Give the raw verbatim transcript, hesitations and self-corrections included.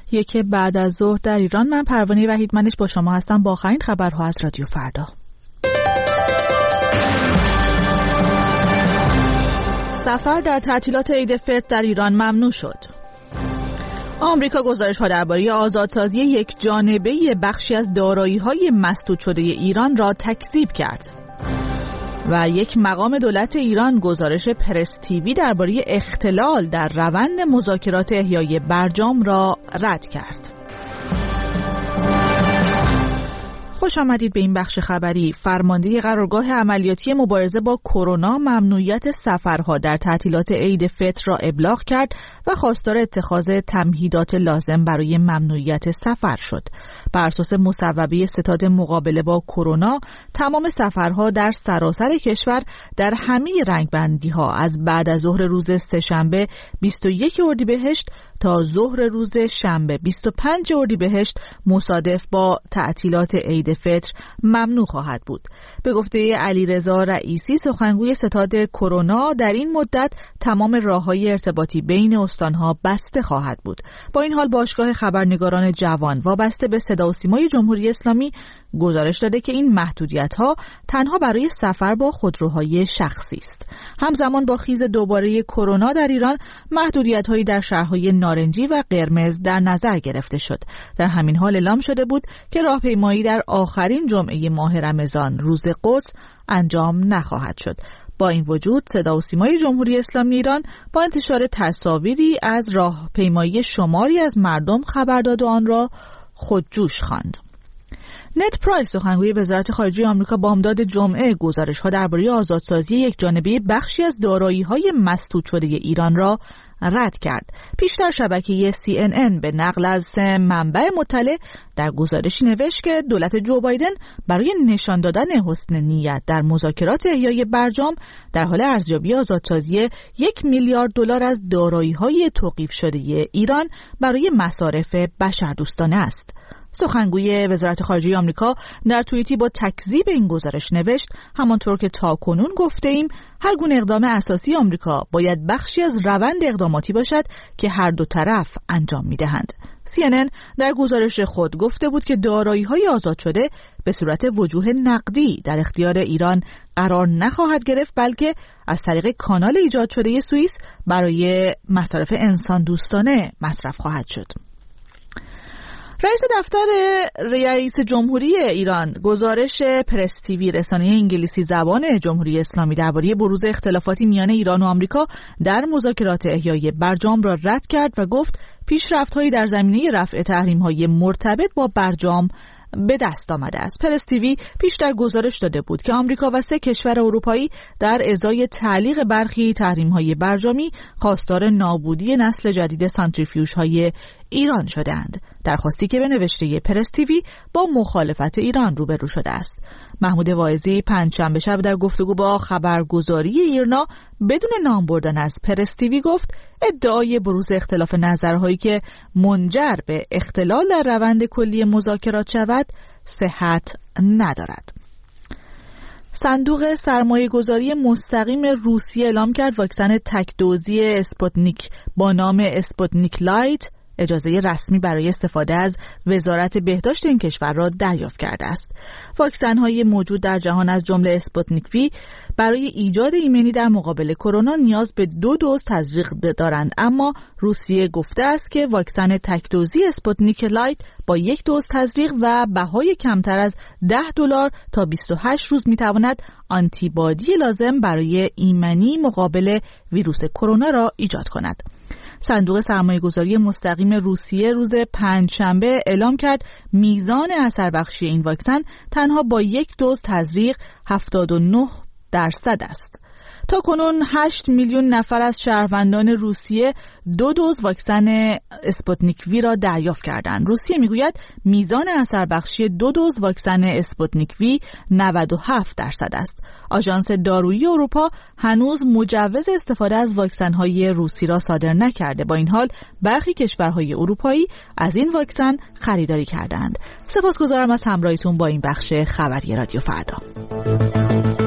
یک بعد از ظهر در ایران. من پروانه وحیدمنش با شما هستم با آخرین خبرها از رادیو فردا. سفر در تعطیلات عید فطر در ایران ممنوع شد. آمریکا گزارش‌ها درباره آزادسازی یک جانبه بخشی از دارایی‌های مسدود شده ایران را تکذیب کرد. و یک مقام دولت ایران گزارش پرس تیوی درباره اختلال در روند مذاکرات احیای برجام را رد کرد. خوش آمدید به این بخش خبری. فرمانده قرارگاه عملیاتی مبارزه با کرونا ممنوعیت سفرها در تعطیلات عید فطر را ابلاغ کرد و خواستار اتخاذ تمهیدات لازم برای ممنوعیت سفر شد. بر اساس مصوبه ستاد مقابله با کرونا، تمام سفرها در سراسر کشور در همه رنگبندی‌ها از بعد از ظهر روز سه‌شنبه بیست و یک اردیبهشت تا ظهر روز شنبه بیست و پنج اردیبهشت مصادف با تعطیلات عید فطر ممنوع خواهد بود. به گفته علیرضا رئیسی سخنگوی ستاد کرونا، در این مدت تمام راه‌های ارتباطی بین استان‌ها بسته خواهد بود. با این حال باشگاه خبرنگاران جوان وابسته به صدا و سیمای جمهوری اسلامی گزارش داده که این محدودیت‌ها تنها برای سفر با خودروهای شخصی است. همزمان با خیز دوباره کرونا در ایران، محدودیت‌هایی در شهرهای نارنجی و قرمز در نظر گرفته شد. در همین حال اعلام شده بود که راهپیمایی در آخرین جمعه ماه رمضان روز قدس انجام نخواهد شد. با این وجود صدا و سیمای جمهوری اسلامی ایران با انتشار تصاویری از راهپیمایی شماری از مردم خبر داد و آن را خودجوش خواند. نت پرایس سخنگوی وزارت خارجه آمریکا بامداد جمعه گزارش‌ها درباره آزادسازی یک جانبه بخشی از دارایی‌های مسدود شده ایران را رد کرد. پیشتر شبکه سی ان ان به نقل از سه منبع مطلع در گزارشی نوشت که دولت جو بایدن برای نشان دادن حسن نیت در مذاکرات احیای برجام در حال ارزیابی آزادسازی یک میلیارد دلار از دارایی‌های توقیف شده ایران برای مصارف بشردوستانه است. سخنگوی وزارت خارجه آمریکا در توییتی با تکذیب این گزارش نوشت: همانطور که تاکنون گفته ایم، هر گونه اقدام اساسی آمریکا باید بخشی از روند اقداماتی باشد که هر دو طرف انجام می‌دهند. سی ان ان در گزارش خود گفته بود که دارایی‌های آزاد شده به صورت وجوه نقدی در اختیار ایران قرار نخواهد گرفت، بلکه از طریق کانال ایجاد شده سوئیس برای مصارف انسان دوستانه مصرف خواهد شد. رئیس دفتر رئیس جمهوری ایران گزارش پرس تیوی رسانه انگلیسی زبان جمهوری اسلامی درباره بروز اختلافاتی میان ایران و آمریکا در مذاکرات احیای برجام را رد کرد و گفت پیشرفت‌هایی در زمینه رفع تحریم‌های مرتبط با برجام به دست آمده است. پرس تیوی پیشتر گزارش داده بود که آمریکا و سه کشور اروپایی در ازای تعلیق برخی تحریم‌های برجامی خواستار نابودی نسل جدید سانتریفیوژهای ایران شدند. درخواستی که به نوشته پرس تیوی با مخالفت ایران روبرو شده است. محمود واعظی پنجشنبه شب در گفتگو با خبرگزاری ایرنا بدون نام بردن از پرس تیوی گفت ادعای بروز اختلاف نظرهایی که منجر به اختلال در روند کلی مذاکرات شود صحت ندارد. صندوق سرمایه‌گذاری مستقیم روسیه اعلام کرد واکسن تک‌دوزی اسپوتنیک با نام اسپوتنیک لایت اجازه رسمی برای استفاده از وزارت بهداشت این کشور را دریافت کرده است. واکسن‌های موجود در جهان از جمله اسپوتنیک وی برای ایجاد ایمنی در مقابل کرونا نیاز به دو دوز تزریق دارند، اما روسیه گفته است که واکسن تک‌دوزی اسپوتنیک لایت با یک دوز تزریق و بهای کمتر از ده دلار تا بیست و هشت روز می‌تواند آنتیبادی لازم برای ایمنی مقابل ویروس کرونا را ایجاد کند. صندوق سرمایه‌گذاری مستقیم روسیه روز پنجشنبه اعلام کرد میزان اثر بخشی این واکسن تنها با یک دوز تزریق هفتاد و نه درصد است. تا کنون هشت میلیون نفر از شهروندان روسیه دو دوز واکسن اسپوتنیک وی را دریافت کردند. روسیه میگوید میزان اثر بخشی دو دوز واکسن اسپوتنیک وی نود و هفت درصد است. آژانس دارویی اروپا هنوز مجوز استفاده از واکسن‌های روسی را صادر نکرده. با این حال برخی کشورهای اروپایی از این واکسن خریداری کردند. سپاسگزارم از همراهیتون با این بخش خبری رادیو فردا.